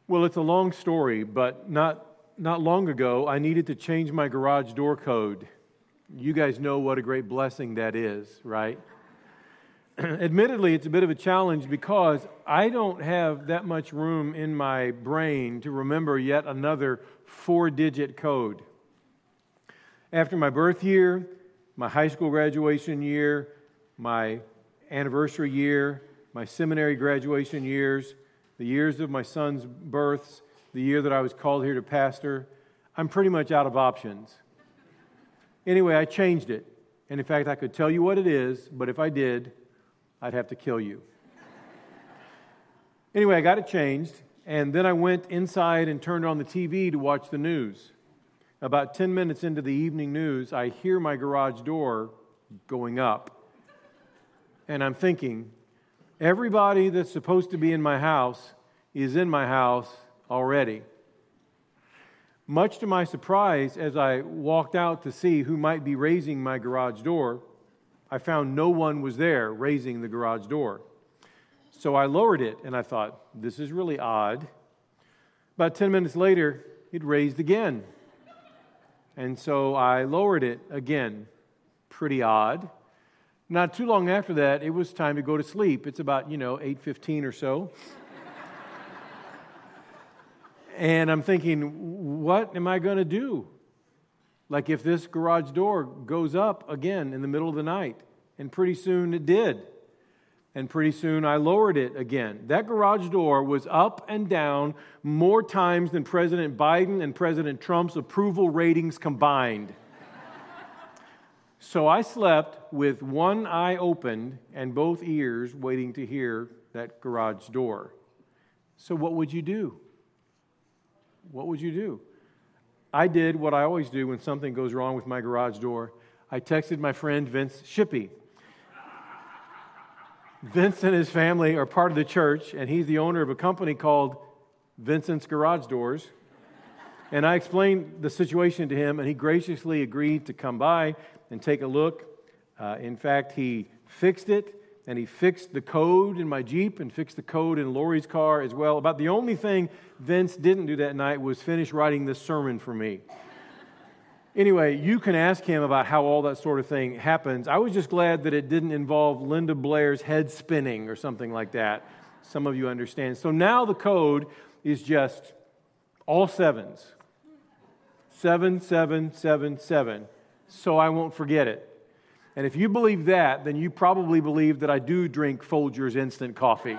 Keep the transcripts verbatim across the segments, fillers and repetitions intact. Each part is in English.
Well, it's a long story, but not not long ago, I needed to change my garage door code. You guys know what a great blessing that is, right? Admittedly, it's a bit of a challenge because I don't have that much room in my brain to remember yet another four-digit code. After my birth year, my high school graduation year, my anniversary year, my seminary graduation years, the years of my son's births, the year that I was called here to pastor, I'm pretty much out of options. Anyway, I changed it. And in fact, I could tell you what it is, but if I did, I'd have to kill you. Anyway, I got it changed, and then I went inside and turned on the T V to watch the news. About ten minutes into the evening news, I hear my garage door going up. And I'm thinking, everybody that's supposed to be in my house is in my house already. Much to my surprise, as I walked out to see who might be raising my garage door, I found no one was there raising the garage door. So I lowered it, and I thought, this is really odd. About ten minutes later, it raised again. And so I lowered it again. Pretty odd. Not too long after that, it was time to go to sleep. It's about, you know, eight fifteen or so. And I'm thinking, what am I going to do? Like if this garage door goes up again in the middle of the night. And pretty soon it did. And pretty soon I lowered it again. That garage door was up and down more times than President Biden and President Trump's approval ratings combined. So I slept with one eye opened and both ears waiting to hear that garage door. So what would you do? What would you do? I did what I always do when something goes wrong with my garage door. I texted my friend Vince Shippey. Vince and his family are part of the church, and he's the owner of a company called Vincent's Garage Doors. And I explained the situation to him, and he graciously agreed to come by and take a look. Uh, in fact, he fixed it, and he fixed the code in my Jeep and fixed the code in Lori's car as well. About the only thing Vince didn't do that night was finish writing this sermon for me. Anyway, you can ask him about how all that sort of thing happens. I was just glad that it didn't involve Linda Blair's head spinning or something like that. Some of you understand. So now the code is just all sevens. Seven, seven, seven, seven. So I won't forget it. And if you believe that, then you probably believe that I do drink Folgers instant coffee.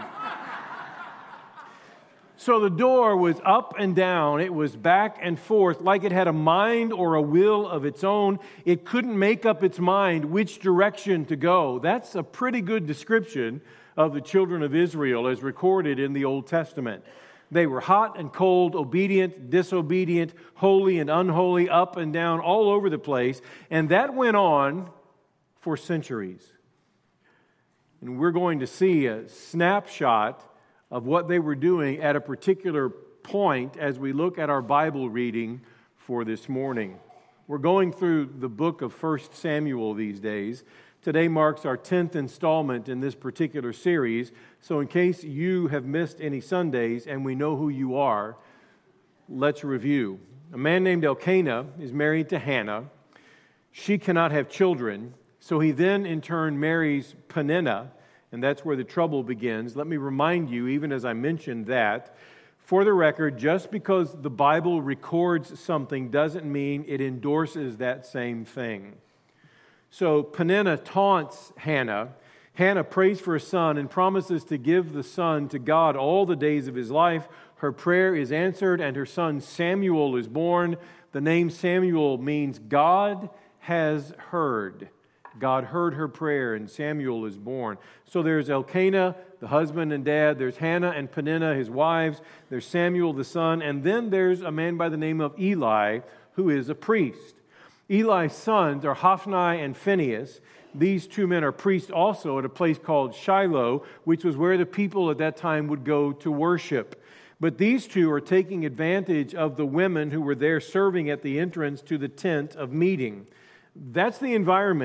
So the door was up and down. It was back and forth like it had a mind or a will of its own. It couldn't make up its mind which direction to go. That's a pretty good description of the children of Israel as recorded in the Old Testament. They were hot and cold, obedient, disobedient, holy and unholy, up and down, all over the place. And that went on for centuries. And we're going to see a snapshot of what they were doing at a particular point as we look at our Bible reading for this morning. We're going through the book of First Samuel these days. Today marks our tenth installment in this particular series. So in case you have missed any Sundays and we know who you are, let's review. A man named Elkanah is married to Hannah. She cannot have children, so he then in turn marries Peninnah, and that's where the trouble begins. Let me remind you, even as I mentioned that, for the record, just because the Bible records something doesn't mean it endorses that same thing. So Peninnah taunts Hannah. Hannah prays for a son and promises to give the son to God all the days of his life. Her prayer is answered, and her son Samuel is born. The name Samuel means God has heard. God heard her prayer, and Samuel is born. So there's Elkanah, the husband and dad. There's Hannah and Peninnah, his wives. There's Samuel, the son. And then there's a man by the name of Eli, who is a priest. Eli's sons are Hophni and Phinehas. These two men are priests also at a place called Shiloh, which was where the people at that time would go to worship. But these two are taking advantage of the women who were there serving at the entrance to the tent of meeting. That's the environment.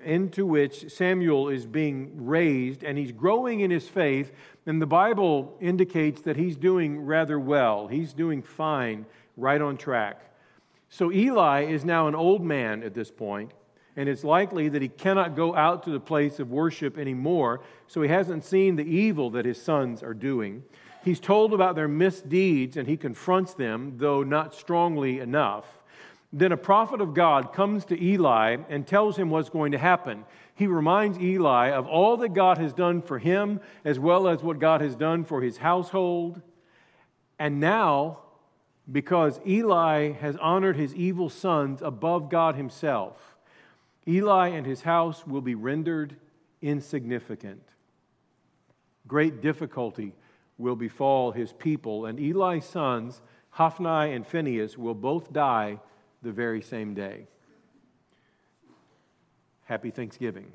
into which Samuel is being raised, and he's growing in his faith, and the Bible indicates that he's doing rather well. He's doing fine, right on track. So Eli is now an old man at this point, and it's likely that he cannot go out to the place of worship anymore, so he hasn't seen the evil that his sons are doing. He's told about their misdeeds, and he confronts them, though not strongly enough. Then a prophet of God comes to Eli and tells him what's going to happen. He reminds Eli of all that God has done for him, as well as what God has done for his household. And now, because Eli has honored his evil sons above God himself, Eli and his house will be rendered insignificant. Great difficulty will befall his people, and Eli's sons, Hophni and Phinehas, will both die the very same day. Happy Thanksgiving.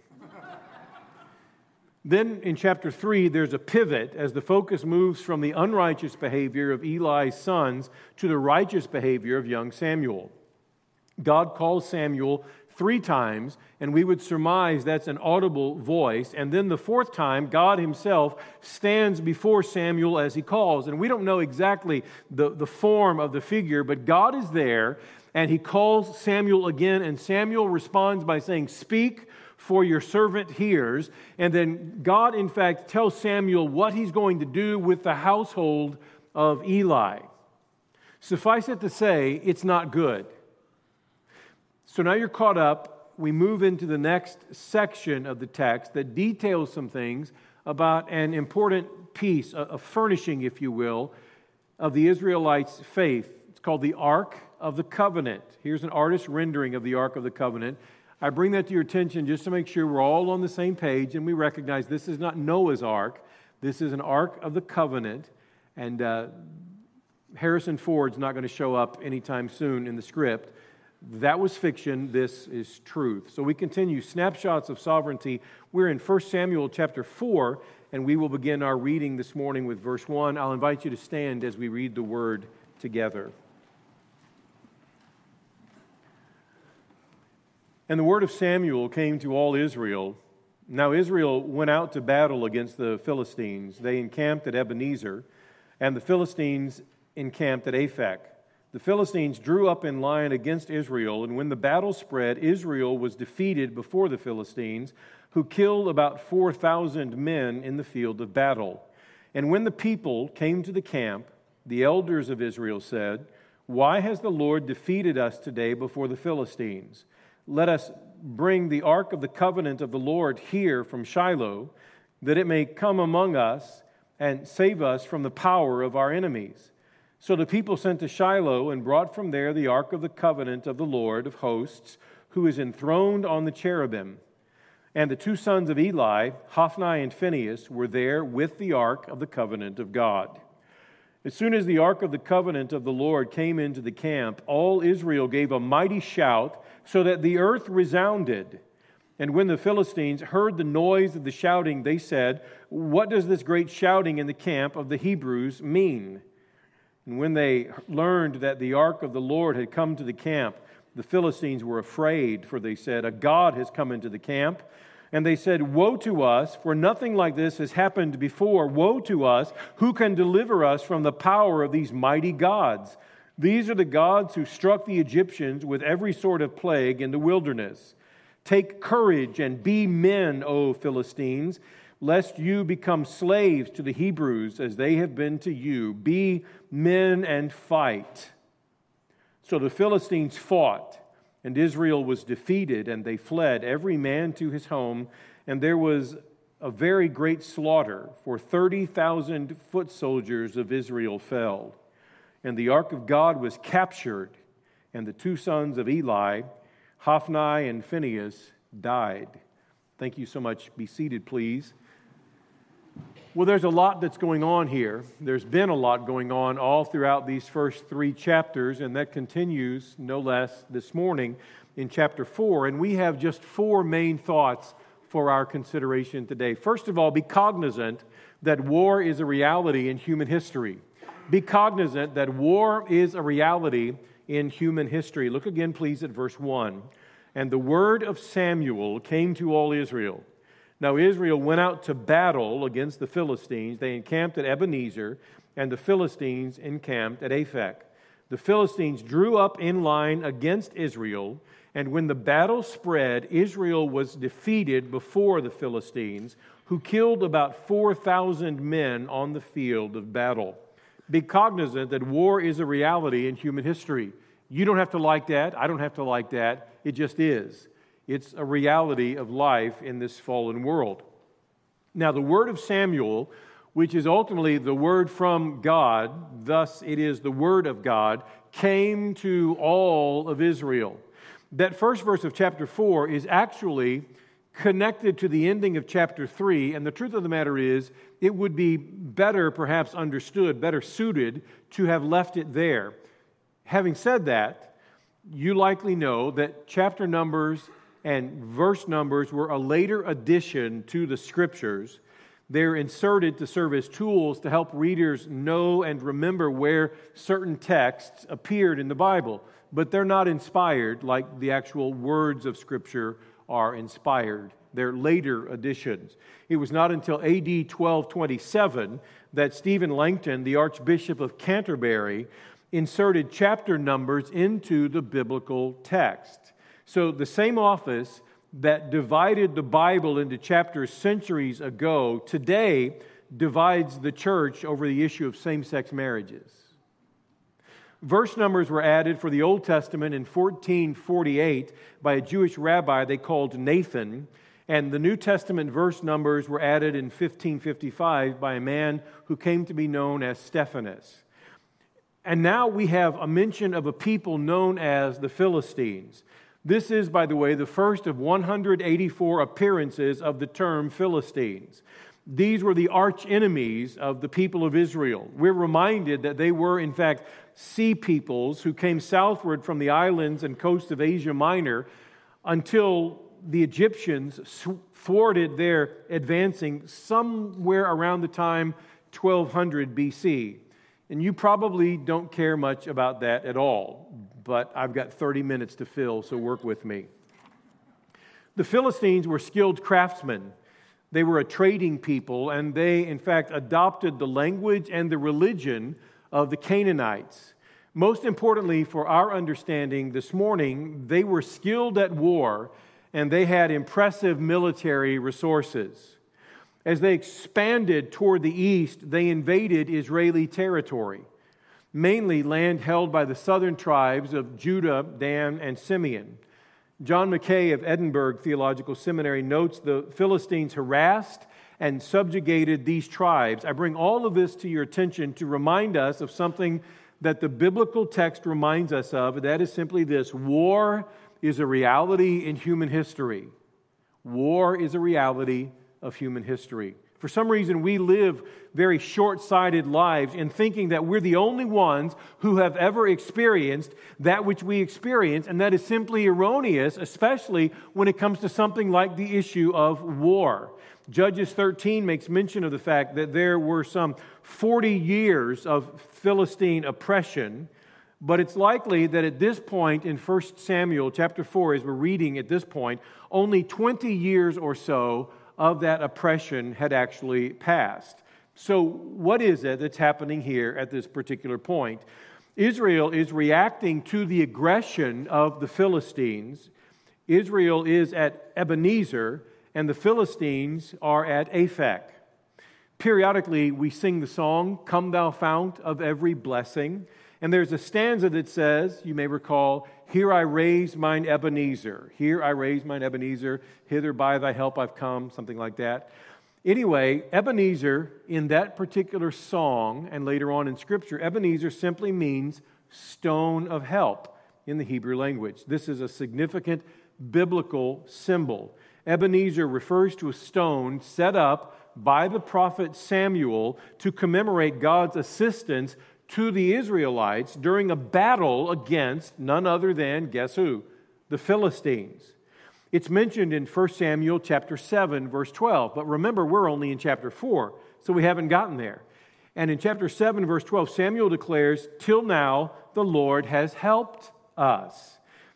Then in chapter three, there's a pivot as the focus moves from the unrighteous behavior of Eli's sons to the righteous behavior of young Samuel. God calls Samuel three times, and we would surmise that's an audible voice. And then the fourth time, God himself stands before Samuel as he calls. And we don't know exactly the, the form of the figure, but God is there, and he calls Samuel again, and Samuel responds by saying, "Speak, for your servant hears." And then God, in fact, tells Samuel what he's going to do with the household of Eli. Suffice it to say, it's not good. So now you're caught up. We move into the next section of the text that details some things about an important piece, a furnishing, if you will, of the Israelites' faith. It's called the Ark of the Covenant. Here's an artist's rendering of the Ark of the Covenant. I bring that to your attention just to make sure we're all on the same page and we recognize this is not Noah's Ark. This is an Ark of the Covenant, and uh, Harrison Ford's not going to show up anytime soon in the script. That was fiction. This is truth. So we continue. Snapshots of sovereignty. We're in First Samuel chapter four, and we will begin our reading this morning with verse one. I'll invite you to stand as we read the word together. And the word of Samuel came to all Israel. Now Israel went out to battle against the Philistines. They encamped at Ebenezer, and the Philistines encamped at Aphek. The Philistines drew up in line against Israel, and when the battle spread, Israel was defeated before the Philistines, who killed about four thousand men in the field of battle. And when the people came to the camp, the elders of Israel said, "Why has the Lord defeated us today before the Philistines? Let us bring the ark of the covenant of the Lord here from Shiloh, that it may come among us and save us from the power of our enemies." So the people sent to Shiloh and brought from there the ark of the covenant of the Lord of hosts, who is enthroned on the cherubim. And the two sons of Eli, Hophni and Phinehas, were there with the ark of the covenant of God. As soon as the ark of the covenant of the Lord came into the camp, all Israel gave a mighty shout, so that the earth resounded. And when the Philistines heard the noise of the shouting, they said, "What does this great shouting in the camp of the Hebrews mean?" And when they learned that the ark of the Lord had come to the camp, the Philistines were afraid, for they said, "A god has come into the camp." And they said, "Woe to us, for nothing like this has happened before. Woe to us, who can deliver us from the power of these mighty gods? These are the gods who struck the Egyptians with every sort of plague in the wilderness. Take courage and be men, O Philistines, lest you become slaves to the Hebrews as they have been to you. Be men and fight." So the Philistines fought, and Israel was defeated, and they fled, every man to his home, and there was a very great slaughter, for thirty thousand foot soldiers of Israel fell. And the ark of God was captured, and the two sons of Eli, Hophni and Phinehas, died. Thank you so much. Be seated, please. Well, there's a lot that's going on here. There's been a lot going on all throughout these first three chapters, and that continues no less this morning in chapter four. And we have just four main thoughts for our consideration today. First of all, be cognizant that war is a reality in human history. Be cognizant that war is a reality in human history. Look again, please, at verse one. And the word of Samuel came to all Israel. Now Israel went out to battle against the Philistines. They encamped at Ebenezer, and the Philistines encamped at Aphek. The Philistines drew up in line against Israel, and when the battle spread, Israel was defeated before the Philistines, who killed about four thousand men on the field of battle. Be cognizant that war is a reality in human history. You don't have to like that. I don't have to like that. It just is. It's a reality of life in this fallen world. Now, the word of Samuel, which is ultimately the word from God, thus it is the word of God, came to all of Israel. That first verse of chapter four is actually connected to the ending of chapter three, and the truth of the matter is, it would be better perhaps understood, better suited to have left it there. Having said that, you likely know that chapter numbers and verse numbers were a later addition to the Scriptures. They're inserted to serve as tools to help readers know and remember where certain texts appeared in the Bible, but they're not inspired like the actual words of Scripture are inspired. They're later additions. It was not until A D twelve twenty-seven that Stephen Langton, the Archbishop of Canterbury, inserted chapter numbers into the biblical text. So the same office that divided the Bible into chapters centuries ago today divides the church over the issue of same-sex marriages. Verse numbers were added for the Old Testament in fourteen forty-eight by a Jewish rabbi they called Nathan, and the New Testament verse numbers were added in fifteen fifty-five by a man who came to be known as Stephanus. And now we have a mention of a people known as the Philistines. This is, by the way, the first of one hundred eighty-four appearances of the term Philistines. These were the arch enemies of the people of Israel. We're reminded that they were, in fact, sea peoples who came southward from the islands and coast of Asia Minor until the Egyptians thwarted their advancing somewhere around the time twelve hundred B C. And you probably don't care much about that at all, but I've got thirty minutes to fill, so work with me. The Philistines were skilled craftsmen. They were a trading people, and they, in fact, adopted the language and the religion of the Canaanites. Most importantly, for our understanding this morning, they were skilled at war, and they had impressive military resources. As they expanded toward the east, they invaded Israeli territory, mainly land held by the southern tribes of Judah, Dan, and Simeon. John Mackay of Edinburgh Theological Seminary notes the Philistines harassed and subjugated these tribes. I bring all of this to your attention to remind us of something that the biblical text reminds us of, and that is simply this: war is a reality in human history. War is a reality of human history. For some reason, we live very short-sighted lives in thinking that we're the only ones who have ever experienced that which we experience, and that is simply erroneous, especially when it comes to something like the issue of war. Judges thirteen makes mention of the fact that there were some forty years of Philistine oppression, but it's likely that at this point in First Samuel chapter four, as we're reading at this point, only twenty years or so of that oppression had actually passed. So what is it that's happening here at this particular point? Israel is reacting to the aggression of the Philistines. Israel is at Ebenezer, and the Philistines are at Aphek. Periodically, we sing the song, "Come Thou Fount of Every Blessing." And there's a stanza that says, you may recall, "Here I raise mine Ebenezer. Here I raise mine Ebenezer. Hither by thy help I've come," something like that. Anyway, Ebenezer, in that particular song, and later on in Scripture, Ebenezer simply means stone of help in the Hebrew language. This is a significant biblical symbol. Ebenezer refers to a stone set up by the prophet Samuel to commemorate God's assistance to the Israelites during a battle against none other than, guess who? The Philistines. It's mentioned in First Samuel chapter seven, verse twelve. But remember, we're only in chapter four, so we haven't gotten there. And in chapter seven, verse twelve, Samuel declares, "Till now the Lord has helped us."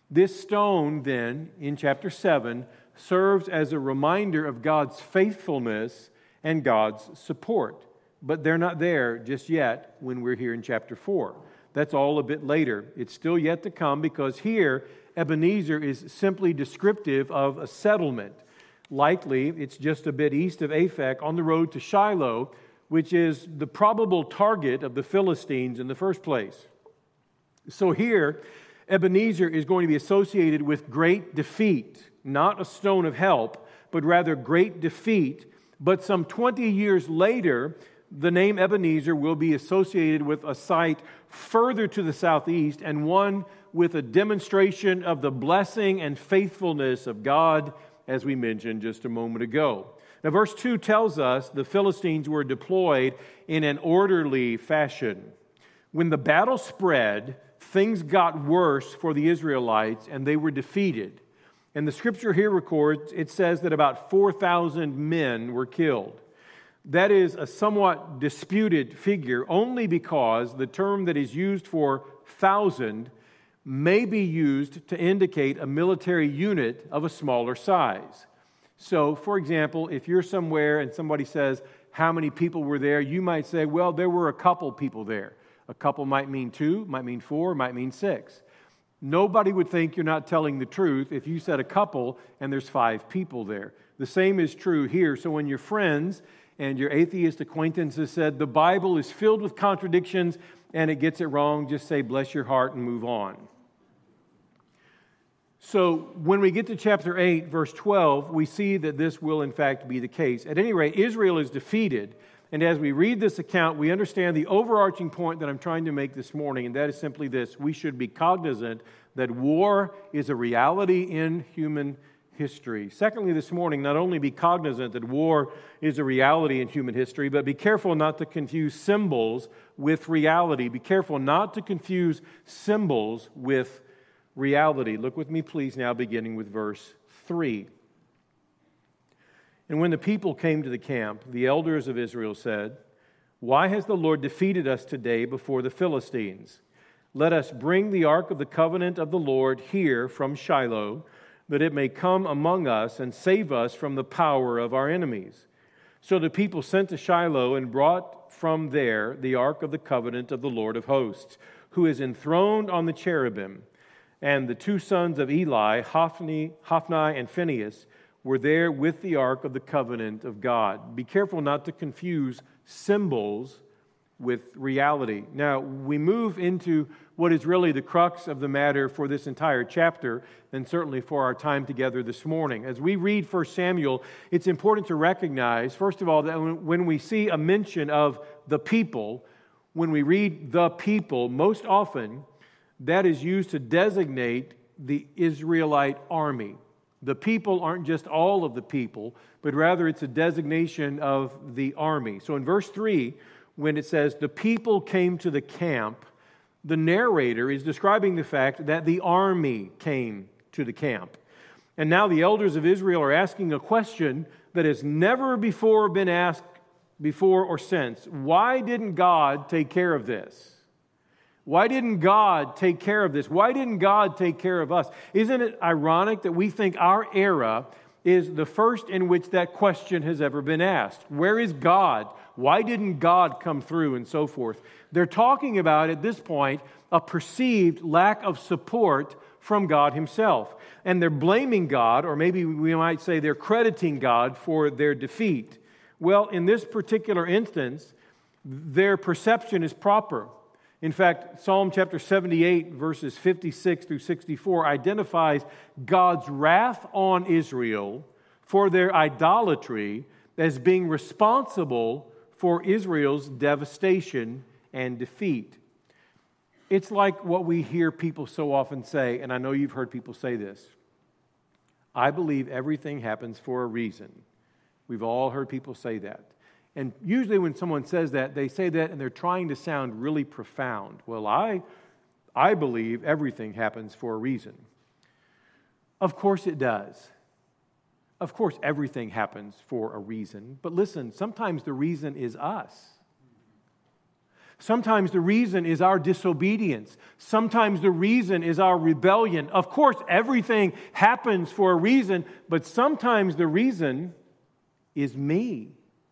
This stone, then, in chapter seven, serves as a reminder of God's faithfulness and God's support. But they're not there just yet when we're here in chapter four. That's all a bit later. It's still yet to come, because here Ebenezer is simply descriptive of a settlement. Likely, it's just a bit east of Aphek on the road to Shiloh, which is the probable target of the Philistines in the first place. So here, Ebenezer is going to be associated with great defeat, not a stone of help, but rather great defeat. But some twenty years later, the name Ebenezer will be associated with a site further to the southeast, and one with a demonstration of the blessing and faithfulness of God, as we mentioned just a moment ago. Now, verse two tells us the Philistines were deployed in an orderly fashion. When the battle spread, things got worse for the Israelites, and they were defeated. And the scripture here records, it says that about four thousand men were killed. That is a somewhat disputed figure, only because the term that is used for thousand may be used to indicate a military unit of a smaller size. So, for example, if you're somewhere and somebody says, how many people were there? You might say, well, there were a couple people there. A couple might mean two, might mean four, might mean six. Nobody would think you're not telling the truth if you said a couple and there's five people there. The same is true here. So when your friends and your atheist acquaintances said the Bible is filled with contradictions and it gets it wrong, just say, bless your heart, and move on. So when we get to chapter eight, verse twelve, we see that this will in fact be the case. At any rate, Israel is defeated. And as we read this account, we understand the overarching point that I'm trying to make this morning, and that is simply this: we should be cognizant that war is a reality in human history. Secondly, this morning, not only be cognizant that war is a reality in human history, but be careful not to confuse symbols with reality. Be careful not to confuse symbols with reality. Look with me, please, now beginning with verse three. And when the people came to the camp, the elders of Israel said, "Why has the Lord defeated us today before the Philistines? Let us bring the ark of the covenant of the Lord here from Shiloh, that it may come among us and save us from the power of our enemies." So the people sent to Shiloh and brought from there the ark of the covenant of the Lord of hosts, who is enthroned on the cherubim. And the two sons of Eli, Hophni, Hophni and Phinehas, were there with the ark of the covenant of God. Be careful not to confuse symbols with reality. Now, we move into what is really the crux of the matter for this entire chapter, and certainly for our time together this morning. As we read First Samuel, it's important to recognize, first of all, that when we see a mention of the people, when we read the people, most often that is used to designate the Israelite army. The people aren't just all of the people, but rather it's a designation of the army. So in verse three, when it says, the people came to the camp, the narrator is describing the fact that the army came to the camp. And now the elders of Israel are asking a question that has never before been asked before or since. Why didn't God take care of this? Why didn't God take care of this? Why didn't God take care of us? Isn't it ironic that we think our era is the first in which that question has ever been asked? Where is God? Why didn't God come through? And so forth. They're talking about, at this point, a perceived lack of support from God Himself. And they're blaming God, or maybe we might say they're crediting God for their defeat. Well, in this particular instance, their perception is proper. In fact, Psalm chapter seventy-eight, verses fifty-six through sixty-four, identifies God's wrath on Israel for their idolatry as being responsible for Israel's devastation and defeat. It's like what we hear people so often say, and I know you've heard people say this: I believe everything happens for a reason. We've all heard people say that. And usually when someone says that, they say that and they're trying to sound really profound. Well, I, I believe everything happens for a reason. Of course it does. Of course everything happens for a reason. But listen, sometimes the reason is us. Sometimes the reason is our disobedience. Sometimes the reason is our rebellion. Of course, everything happens for a reason, but sometimes the reason is me.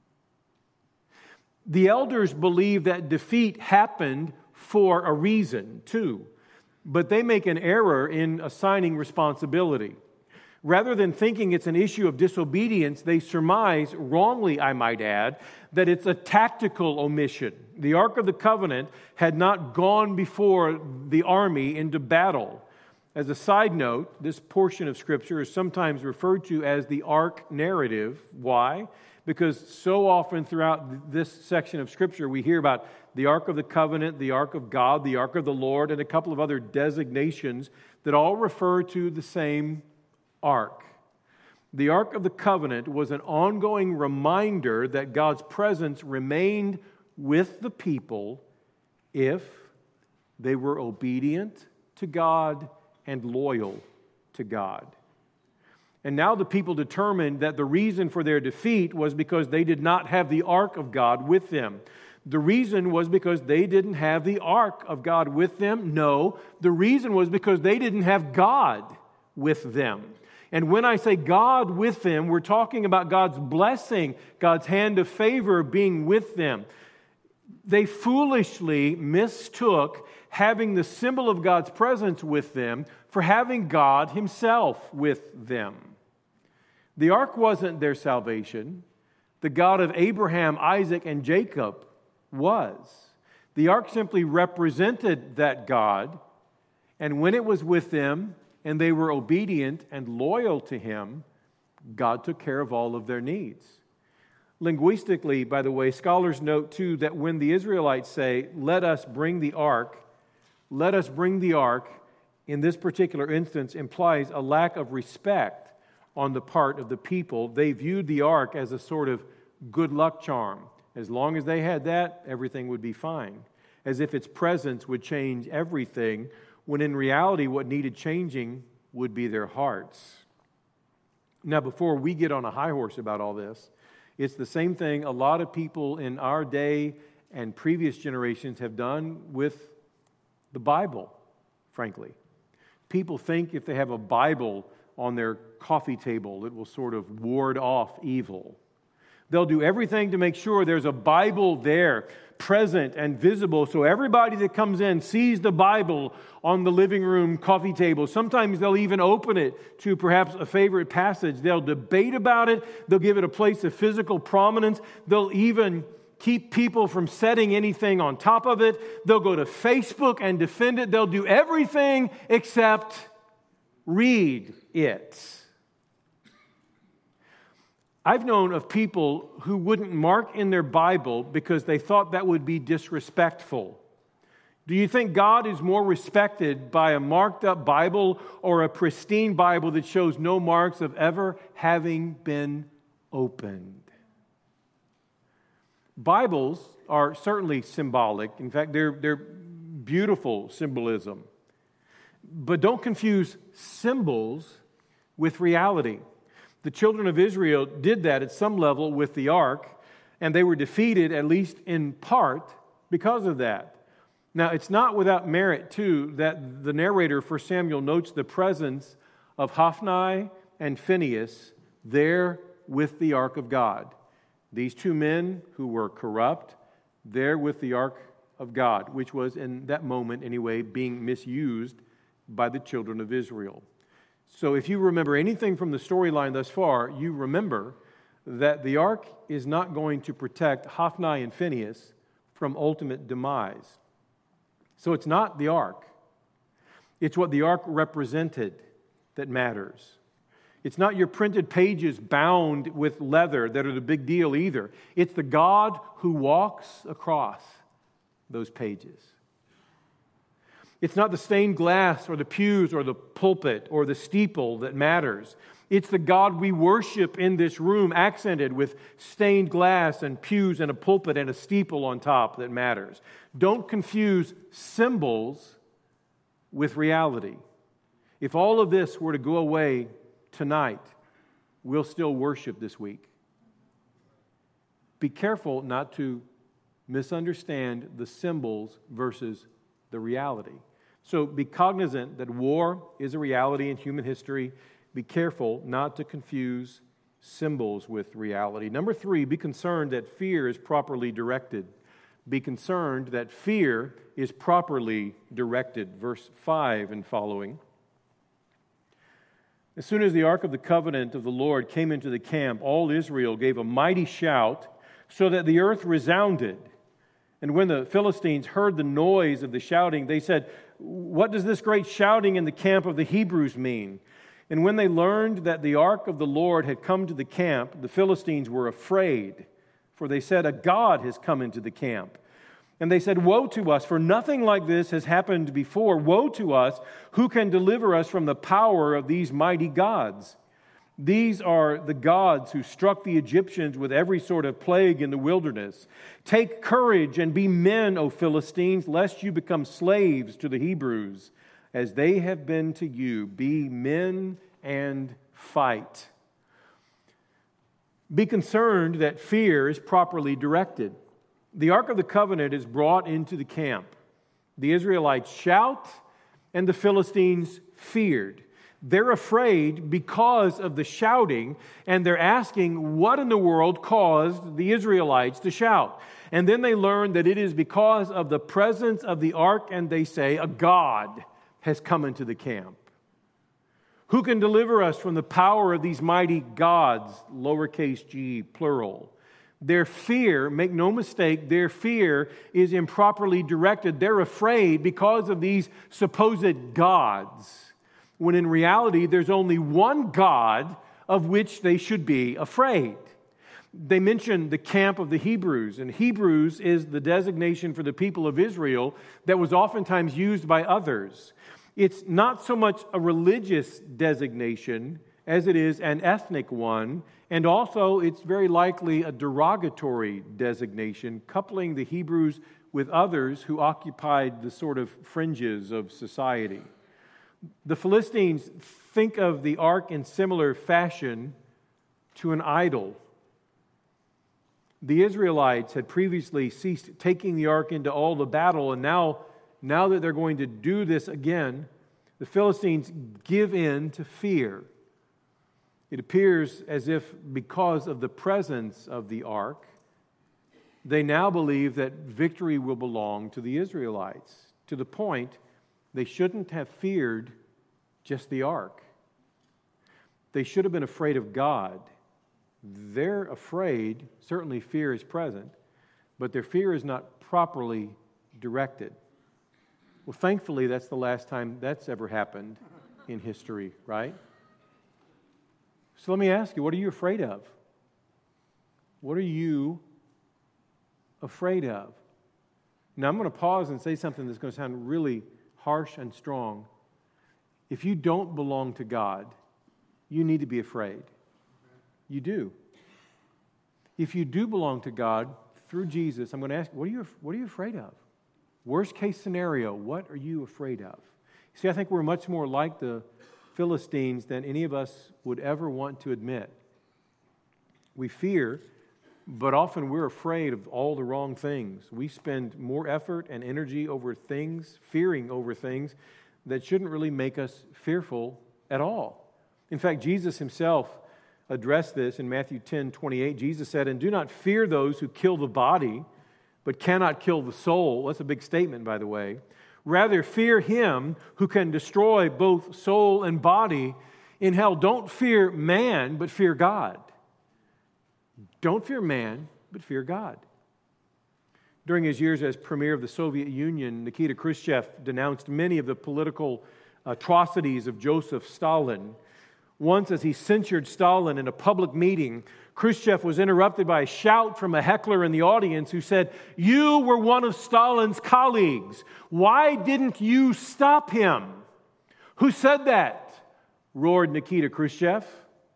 The elders believe that defeat happened for a reason, too, but they make an error in assigning responsibility. Rather than thinking it's an issue of disobedience, they surmise, wrongly I might add, that it's a tactical omission. The Ark of the Covenant had not gone before the army into battle. As a side note, this portion of Scripture is sometimes referred to as the Ark narrative. Why? Because so often throughout this section of Scripture we hear about the Ark of the Covenant, the Ark of God, the Ark of the Lord, and a couple of other designations that all refer to the same Ark. The Ark of the Covenant was an ongoing reminder that God's presence remained with the people if they were obedient to God and loyal to God. And now the people determined that the reason for their defeat was because they did not have the Ark of God with them. The reason was because they didn't have the Ark of God with them? No, the reason was because they didn't have God with them. And when I say God with them, we're talking about God's blessing, God's hand of favor being with them. They foolishly mistook having the symbol of God's presence with them for having God Himself with them. The ark wasn't their salvation. The God of Abraham, Isaac, and Jacob was. The ark simply represented that God, and when it was with them, and they were obedient and loyal to Him, God took care of all of their needs. Linguistically, by the way, scholars note too that when the Israelites say, let us bring the ark, let us bring the ark, in this particular instance implies a lack of respect on the part of the people. They viewed the ark as a sort of good luck charm. As long as they had that, everything would be fine. As if its presence would change everything, when in reality what needed changing would be their hearts. Now, before we get on a high horse about all this, it's the same thing a lot of people in our day and previous generations have done with the Bible, frankly. People think if they have a Bible on their coffee table, it will sort of ward off evil. They'll do everything to make sure there's a Bible there, present and visible, so everybody that comes in sees the Bible on the living room coffee table. Sometimes they'll even open it to perhaps a favorite passage. They'll debate about it. They'll give it a place of physical prominence. They'll even keep people from setting anything on top of it. They'll go to Facebook and defend it. They'll do everything except read it. I've known of people who wouldn't mark in their Bible because they thought that would be disrespectful. Do you think God is more respected by a marked up Bible or a pristine Bible that shows no marks of ever having been opened? Bibles are certainly symbolic. In fact, they're, they're beautiful symbolism. But don't confuse symbols with reality. The children of Israel did that at some level with the ark, and they were defeated, at least in part, because of that. Now, it's not without merit, too, that the narrator for Samuel notes the presence of Hophni and Phinehas there with the ark of God. These two men who were corrupt, there with the ark of God, which was, in that moment anyway, being misused by the children of Israel. So if you remember anything from the storyline thus far, you remember that the ark is not going to protect Hophni and Phinehas from ultimate demise. So it's not the ark. It's what the ark represented that matters. It's not your printed pages bound with leather that are the big deal either. It's the God who walks across those pages. It's not the stained glass or the pews or the pulpit or the steeple that matters. It's the God we worship in this room, accented with stained glass and pews and a pulpit and a steeple on top, that matters. Don't confuse symbols with reality. If all of this were to go away tonight, we'll still worship this week. Be careful not to misunderstand the symbols versus the reality. So be cognizant that war is a reality in human history. Be careful not to confuse symbols with reality. Number three, be concerned that fear is properly directed. Be concerned that fear is properly directed. Verse five and following. As soon as the Ark of the Covenant of the Lord came into the camp, all Israel gave a mighty shout so that the earth resounded. And when the Philistines heard the noise of the shouting, they said, "What does this great shouting in the camp of the Hebrews mean?" And when they learned that the ark of the Lord had come to the camp, the Philistines were afraid, for they said, "A god has come into the camp." And they said, "Woe to us, for nothing like this has happened before. Woe to us, who can deliver us from the power of these mighty gods? These are the gods who struck the Egyptians with every sort of plague in the wilderness. Take courage and be men, O Philistines, lest you become slaves to the Hebrews, as they have been to you. Be men and fight." Be concerned that fear is properly directed. The Ark of the Covenant is brought into the camp. The Israelites shout, and the Philistines feared. They're afraid because of the shouting, and they're asking what in the world caused the Israelites to shout. And then they learn that it is because of the presence of the ark, and they say, "A god has come into the camp. Who can deliver us from the power of these mighty gods?" Lowercase g, plural. Their fear, make no mistake, their fear is improperly directed. They're afraid because of these supposed gods, when in reality there's only one God of which they should be afraid. They mention the camp of the Hebrews, and Hebrews is the designation for the people of Israel that was oftentimes used by others. It's not so much a religious designation as it is an ethnic one, and also it's very likely a derogatory designation, coupling the Hebrews with others who occupied the sort of fringes of society. The Philistines think of the ark in similar fashion to an idol. The Israelites had previously ceased taking the ark into all the battle, and now, now that they're going to do this again, the Philistines give in to fear. It appears as if because of the presence of the ark, they now believe that victory will belong to the Israelites, to the point they shouldn't have feared just the ark. They should have been afraid of God. They're afraid, certainly fear is present, but their fear is not properly directed. Well, thankfully, that's the last time that's ever happened in history, right? So let me ask you, what are you afraid of? What are you afraid of? Now, I'm going to pause and say something that's going to sound really harsh and strong. If you don't belong to God, you need to be afraid. You do. If you do belong to God through Jesus, I'm going to ask, what are you, what are you afraid of? Worst case scenario, what are you afraid of? See, I think we're much more like the Philistines than any of us would ever want to admit. We fear, but often we're afraid of all the wrong things. We spend more effort and energy over things, fearing over things that shouldn't really make us fearful at all. In fact, Jesus himself addressed this in Matthew ten twenty-eight. Jesus said, "And do not fear those who kill the body, but cannot kill the soul." That's a big statement, by the way. Rather, fear him who can destroy both soul and body in hell. Don't fear man, but fear God. Don't fear man, but fear God. During his years as premier of the Soviet Union, Nikita Khrushchev denounced many of the political atrocities of Joseph Stalin. Once, as he censured Stalin in a public meeting, Khrushchev was interrupted by a shout from a heckler in the audience who said, "You were one of Stalin's colleagues. Why didn't you stop him?" "Who said that?" roared Nikita Khrushchev.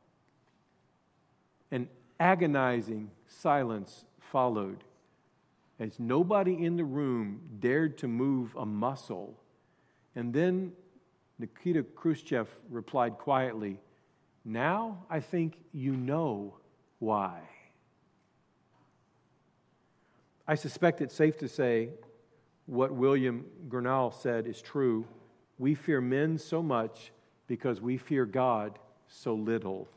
An agonizing silence followed, as nobody in the room dared to move a muscle. And then Nikita Khrushchev replied quietly, "Now I think you know why." I suspect it's safe to say what William Gurnall said is true. We fear men so much because we fear God so little.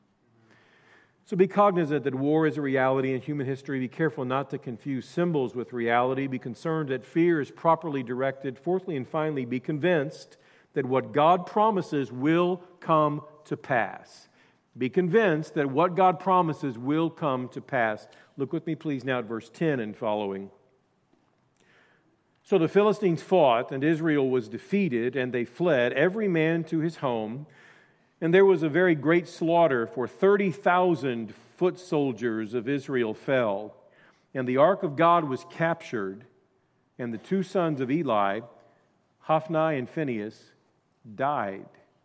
So be cognizant that war is a reality in human history. Be careful not to confuse symbols with reality. Be concerned that fear is properly directed. Fourthly and finally, be convinced that what God promises will come to pass. Be convinced that what God promises will come to pass. Look with me, please, now at verse ten and following. So the Philistines fought, and Israel was defeated, and they fled, every man to his home. And there was a very great slaughter, for thirty thousand foot soldiers of Israel fell. And the ark of God was captured, and the two sons of Eli, Hophni and Phinehas, died.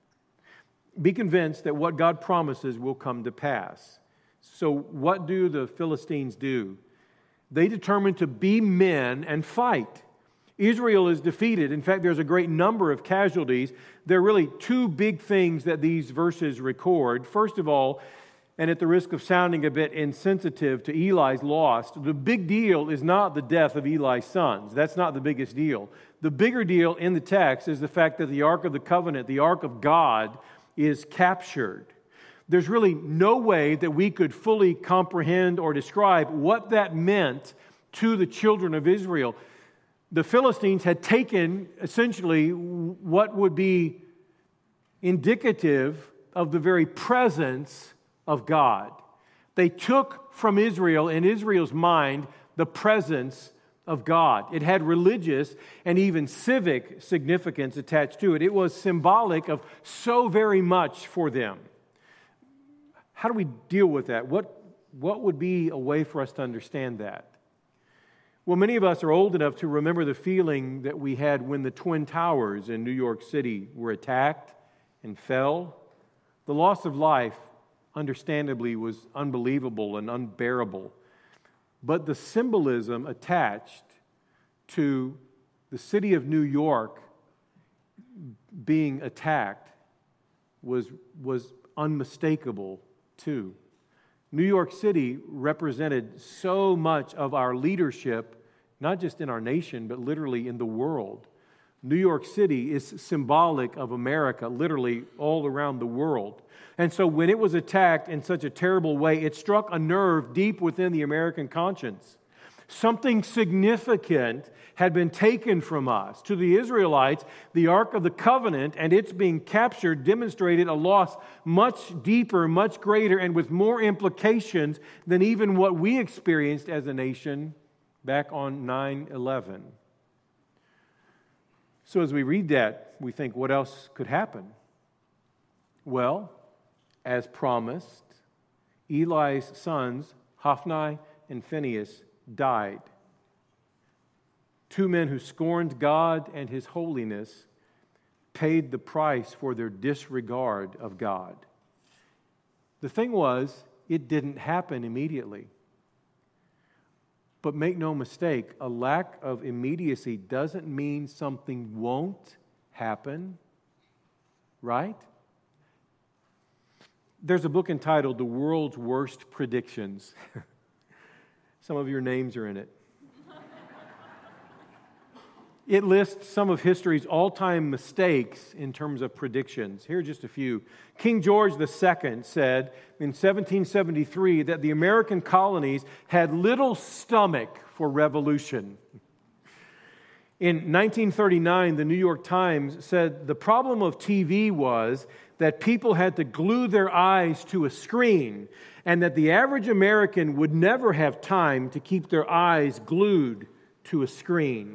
Be convinced that what God promises will come to pass. So what do the Philistines do? They determine to be men and fight. Israel is defeated. In fact, there's a great number of casualties. There are really two big things that these verses record. First of all, and at the risk of sounding a bit insensitive to Eli's loss, the big deal is not the death of Eli's sons. That's not the biggest deal. The bigger deal in the text is the fact that the Ark of the Covenant, the Ark of God, is captured. There's really no way that we could fully comprehend or describe what that meant to the children of Israel. The Philistines had taken essentially what would be indicative of the very presence of God. They took from Israel, in Israel's mind, the presence of God. It had religious and even civic significance attached to it. It was symbolic of so very much for them. How do we deal with that? What, what would be a way for us to understand that? Well, many of us are old enough to remember the feeling that we had when the Twin Towers in New York City were attacked and fell. The loss of life, understandably, was unbelievable and unbearable. But the symbolism attached to the city of New York being attacked was, was unmistakable too. New York City represented so much of our leadership, not just in our nation, but literally in the world. New York City is symbolic of America, literally all around the world. And so when it was attacked in such a terrible way, it struck a nerve deep within the American conscience. Something significant had been taken from us. To the Israelites, the Ark of the Covenant and its being captured demonstrated a loss much deeper, much greater, and with more implications than even what we experienced as a nation back on nine eleven. So as we read that, we think, what else could happen? Well, as promised, Eli's sons, Hophni and Phinehas, died. Two men who scorned God and His holiness paid the price for their disregard of God. The thing was, it didn't happen immediately. But make no mistake, a lack of immediacy doesn't mean something won't happen, right? There's a book entitled The World's Worst Predictions. Some of your names are in it. It lists some of history's all-time mistakes in terms of predictions. Here are just a few. King George the Second said in seventeen seventy-three that the American colonies had little stomach for revolution. In nineteen thirty-nine, the New York Times said the problem of T V was that people had to glue their eyes to a screen, and that the average American would never have time to keep their eyes glued to a screen.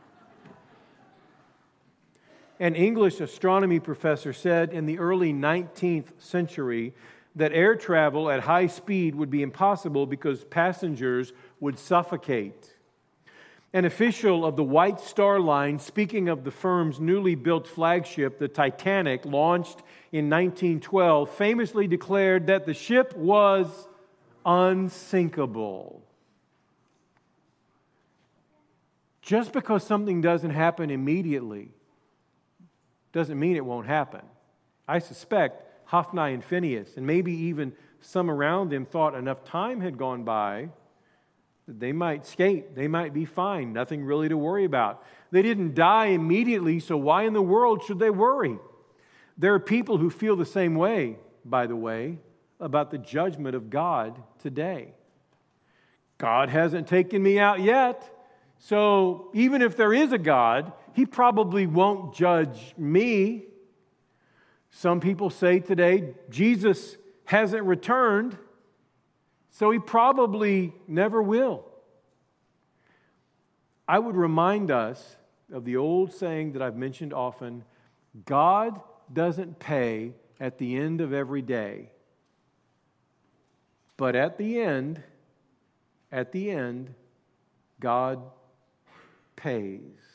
An English astronomy professor said in the early nineteenth century that air travel at high speed would be impossible because passengers would suffocate. An official of the White Star Line, speaking of the firm's newly built flagship, the Titanic, launched in nineteen twelve, famously declared that the ship was unsinkable. Just because something doesn't happen immediately doesn't mean it won't happen. I suspect Hophni and Phinehas, and maybe even some around them, thought enough time had gone by They might skate. They might be fine. Nothing really to worry about. They didn't die immediately, so why in the world should they worry? There are people who feel the same way, by the way, about the judgment of God today. God hasn't taken me out yet, so even if there is a God, He probably won't judge me. Some people say today, Jesus hasn't returned, so He probably never will. I would remind us of the old saying that I've mentioned often, God doesn't pay at the end of every day. But at the end, at the end, God pays.